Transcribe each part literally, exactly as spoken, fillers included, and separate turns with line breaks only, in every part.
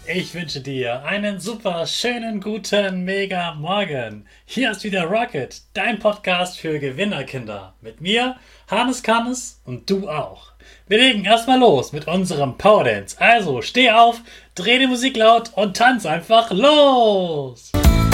Ich wünsche dir einen super schönen guten Mega Morgen. Hier ist wieder Rocket, dein Podcast für Gewinnerkinder. Mit mir, Hannes Kannes und du auch. Wir legen erstmal los mit unserem Power Dance. Also steh auf, dreh die Musik laut und tanz einfach los.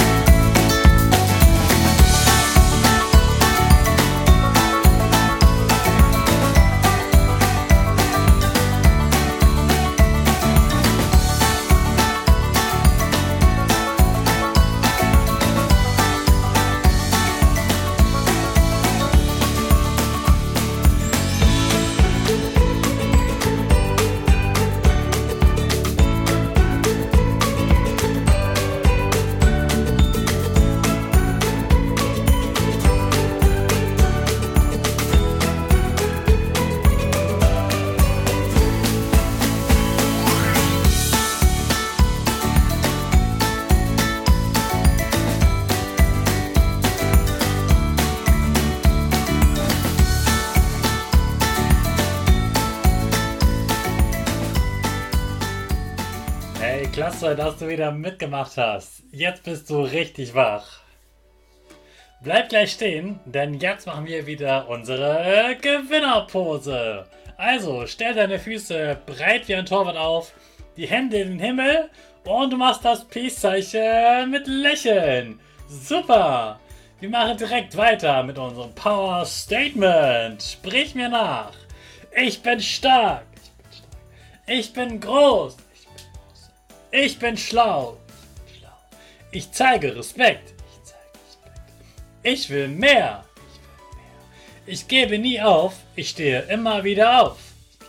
Hey, klasse, dass du wieder mitgemacht hast. Jetzt bist du richtig wach. Bleib gleich stehen, denn jetzt machen wir wieder unsere Gewinnerpose. Also, stell deine Füße breit wie ein Torwart auf, die Hände in den Himmel und du machst das Peace-Zeichen mit Lächeln. Super! Wir machen direkt weiter mit unserem Power Statement. Sprich mir nach. Ich bin stark. Ich bin stark. Ich bin groß. Ich bin schlau. Ich bin schlau. Ich zeige Respekt. Ich zeige Respekt. Ich will mehr. Ich will mehr. Ich gebe nie auf. Ich stehe immer wieder auf.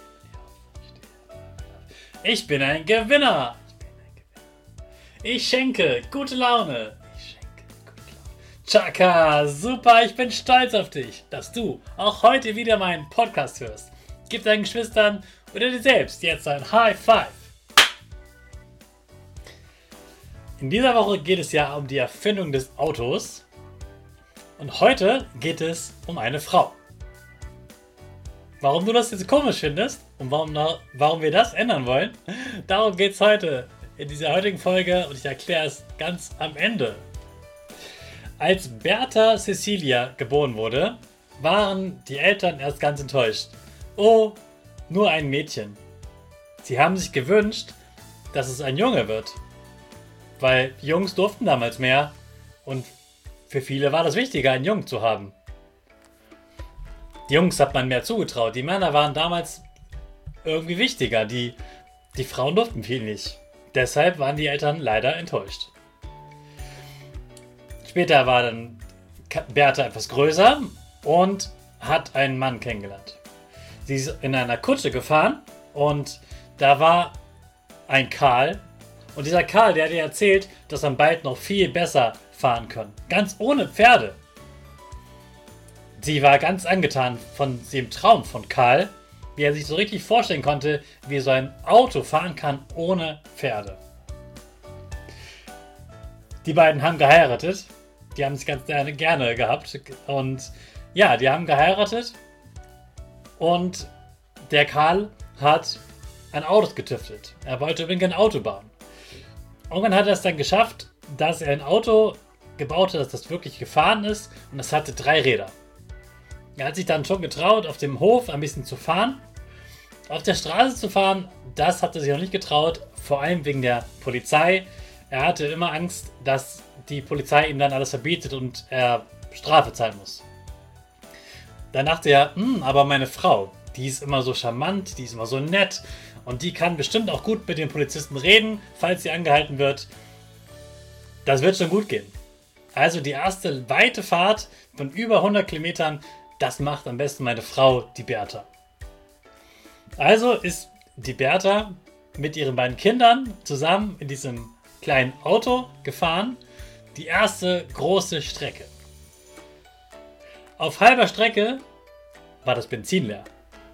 Ich bin ein Gewinner. Ich bin ein Gewinner. Ich schenke gute Laune. Ich schenke gute Laune. Chaka, super, ich bin stolz auf dich, dass du auch heute wieder meinen Podcast hörst. Gib deinen Geschwistern oder dir selbst jetzt ein High Five. In dieser Woche geht es ja um die Erfindung des Autos und heute geht es um eine Frau. Warum du das jetzt komisch findest und warum, warum wir das ändern wollen, darum geht es heute in dieser heutigen Folge und ich erkläre es ganz am Ende. Als Bertha Cecilia geboren wurde, waren die Eltern erst ganz enttäuscht. Oh, nur ein Mädchen. Sie haben sich gewünscht, dass es ein Junge wird. Weil Jungs durften damals mehr und für viele war das wichtiger, einen Jungen zu haben. Die Jungs hat man mehr zugetraut, die Männer waren damals irgendwie wichtiger, die, die Frauen durften viel nicht. Deshalb waren die Eltern leider enttäuscht. Später war dann Bertha etwas größer und hat einen Mann kennengelernt. Sie ist in einer Kutsche gefahren und da war ein Karl. Und dieser Karl, der hat ihr erzählt, dass man bald noch viel besser fahren kann. Ganz ohne Pferde. Sie war ganz angetan von dem Traum von Karl, wie er sich so richtig vorstellen konnte, wie so ein Auto fahren kann ohne Pferde. Die beiden haben geheiratet. Die haben sich ganz gerne, gerne gehabt. Und ja, die haben geheiratet. Und der Karl hat an Autos getüftelt. Er wollte unbedingt ein Auto bauen. Irgendwann hat er es dann geschafft, dass er ein Auto gebaut hat, dass das wirklich gefahren ist und es hatte drei Räder. Er hat sich dann schon getraut, auf dem Hof ein bisschen zu fahren. Auf der Straße zu fahren, das hat er sich noch nicht getraut, vor allem wegen der Polizei. Er hatte immer Angst, dass die Polizei ihm dann alles verbietet und er Strafe zahlen muss. Dann dachte er, hm, aber meine Frau, die ist immer so charmant, die ist immer so nett. Und die kann bestimmt auch gut mit den Polizisten reden, falls sie angehalten wird. Das wird schon gut gehen. Also die erste weite Fahrt von über hundert Kilometern, das macht am besten meine Frau, die Bertha. Also ist die Bertha mit ihren beiden Kindern zusammen in diesem kleinen Auto gefahren. Die erste große Strecke. Auf halber Strecke war das Benzin leer.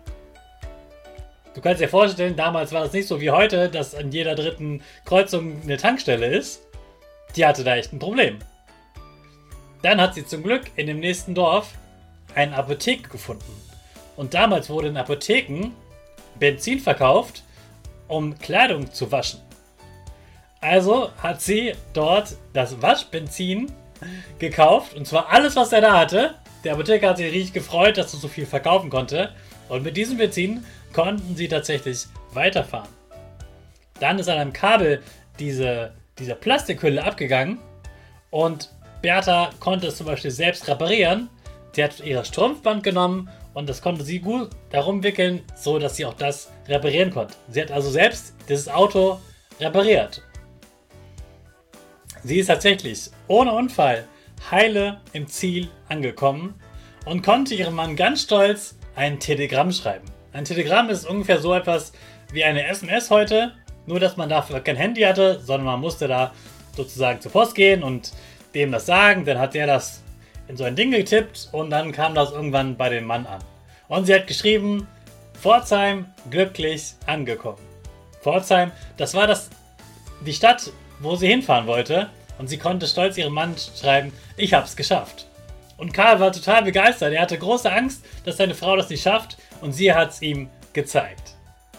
Du kannst dir vorstellen, damals war das nicht so wie heute, dass an jeder dritten Kreuzung eine Tankstelle ist. Die hatte da echt ein Problem. Dann hat sie zum Glück in dem nächsten Dorf eine Apotheke gefunden. Und damals wurde in Apotheken Benzin verkauft, um Kleidung zu waschen. Also hat sie dort das Waschbenzin gekauft. Und zwar alles, was er da hatte. Der Apotheker hat sich richtig gefreut, dass er so viel verkaufen konnte. Und mit diesem Benzin konnten sie tatsächlich weiterfahren. Dann ist an einem Kabel diese, diese Plastikhülle abgegangen. Und Bertha konnte es zum Beispiel selbst reparieren. Sie hat ihr Strumpfband genommen und das konnte sie gut darum wickeln, so dass sie auch das reparieren konnte. Sie hat also selbst dieses Auto repariert. Sie ist tatsächlich ohne Unfall heile im Ziel angekommen und konnte ihrem Mann ganz stolz ein Telegramm schreiben. Ein Telegramm ist ungefähr so etwas wie eine S M S heute, nur dass man dafür kein Handy hatte, sondern man musste da sozusagen zur Post gehen und dem das sagen, dann hat der das in so ein Ding getippt und dann kam das irgendwann bei dem Mann an. Und sie hat geschrieben, Pforzheim glücklich angekommen. Pforzheim, das war das, die Stadt, wo sie hinfahren wollte und sie konnte stolz ihrem Mann schreiben, ich hab's geschafft. Und Karl war total begeistert, er hatte große Angst, dass seine Frau das nicht schafft und sie hat's ihm gezeigt.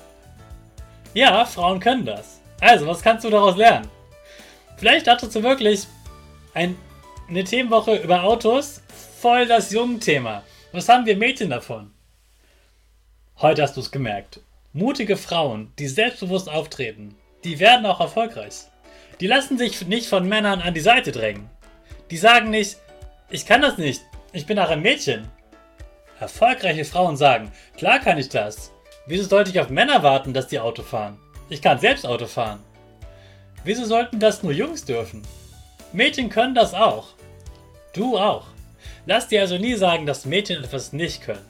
Ja, Frauen können das. Also, was kannst du daraus lernen? Vielleicht dachtest du wirklich, ein, eine Themenwoche über Autos, voll das Jungen-Thema. Was haben wir Mädchen davon? Heute hast du es gemerkt. Mutige Frauen, die selbstbewusst auftreten, die werden auch erfolgreich. Die lassen sich nicht von Männern an die Seite drängen. Die sagen nicht, ich kann das nicht, ich bin auch ein Mädchen. Erfolgreiche Frauen sagen, klar kann ich das. Wieso sollte ich auf Männer warten, dass die Auto fahren? Ich kann selbst Auto fahren. Wieso sollten das nur Jungs dürfen? Mädchen können das auch. Du auch. Lass dir also nie sagen, dass Mädchen etwas nicht können.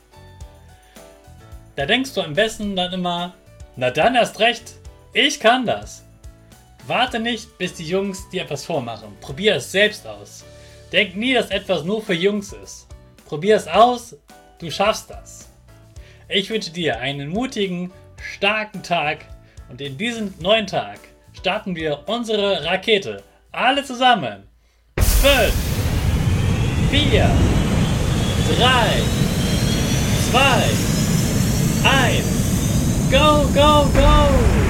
Da denkst du am besten dann immer, na dann erst recht, ich kann das. Warte nicht, bis die Jungs dir etwas vormachen. Probier es selbst aus. Denk nie, dass etwas nur für Jungs ist. Probier es aus, du schaffst das. Ich wünsche dir einen mutigen, starken Tag und in diesem neuen Tag starten wir unsere Rakete. Alle zusammen. fünf, vier, drei, zwei, eins. Go, go, go!